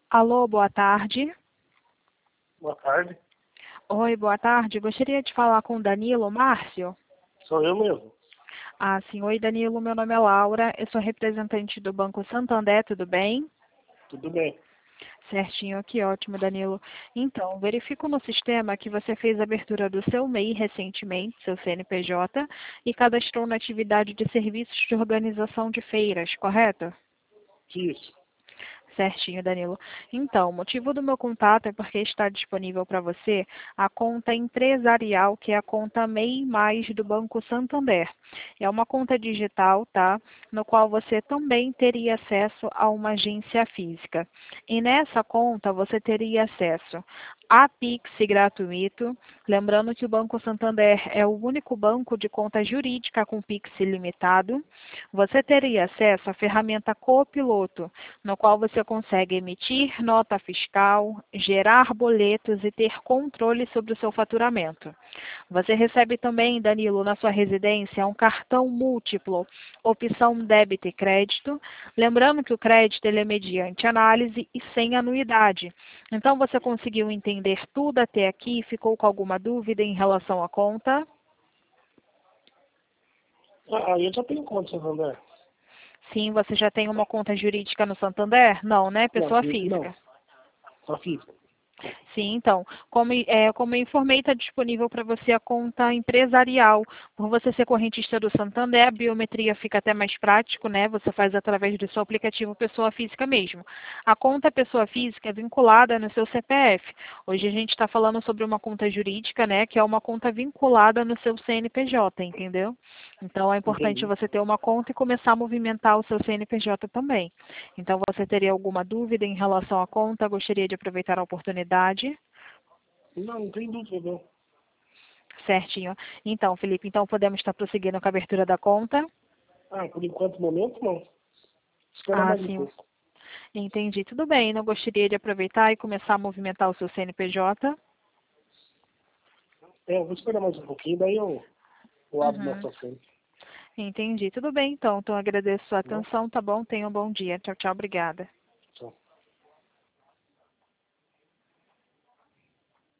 Alô, boa tarde. Boa tarde. Oi, boa tarde. Gostaria de falar com o Danilo Márcio. Sou eu mesmo. Ah, sim. Oi, Danilo. Meu nome é Laura. Eu sou representante do Banco Santander, tudo bem? Tudo bem. Certinho, que ótimo, Danilo. Então, verifico no sistema que você fez a abertura do seu MEI recentemente, seu CNPJ, e cadastrou na atividade de serviços de organização de feiras, correto? Isso. Certinho, Danilo. Então, o motivo do meu contato é porque está disponível para você a conta empresarial, que é a conta MEI Mais do Banco Santander. É uma conta digital, tá? No qual você também teria acesso a uma agência física. E nessa conta você teria acesso a Pix gratuito. Lembrando que o Banco Santander é o único banco de conta jurídica com Pix ilimitado. Você teria acesso à ferramenta Copiloto, no qual você consegue emitir nota fiscal, gerar boletos e ter controle sobre o seu faturamento. Você recebe também, Danilo, na sua residência, um cartão múltiplo, opção débito e crédito. Lembrando que o crédito ele é mediante análise e sem anuidade. Então, você conseguiu entender tudo até aqui? Ficou com alguma dúvida em relação à conta? Eu já tenho conta, Santander. Sim, você já tem uma conta jurídica no Santander? Não, né? Não, Pessoa físico não. física. Só físico. Sim, então, como eu informei, está disponível para você a conta empresarial. Por você ser correntista do Santander, a biometria fica até mais prático, né? Você faz através do seu aplicativo pessoa física mesmo. A conta pessoa física é vinculada no seu CPF. Hoje a gente está falando sobre uma conta jurídica, né? Que é uma conta vinculada no seu CNPJ, entendeu? Então é importante Entendi. você ter uma conta e começar a movimentar o seu CNPJ também. Então, você teria alguma dúvida em relação à conta? Gostaria de aproveitar a oportunidade? Não, não tem dúvida, não. Certinho. Então, Felipe, então podemos estar prosseguindo com a abertura da conta? Por enquanto, no momento, não. Espera Ah, mais um sim. pouco. Entendi. Tudo bem. Não gostaria de aproveitar e começar a movimentar o seu CNPJ? Eu vou esperar mais um pouquinho, daí eu abro na Uhum. sua frente. Entendi. Tudo bem, então. Então, agradeço a sua Tá bom? atenção, tá bom? Tenha um bom dia. Tchau, tchau. Obrigada. Tchau.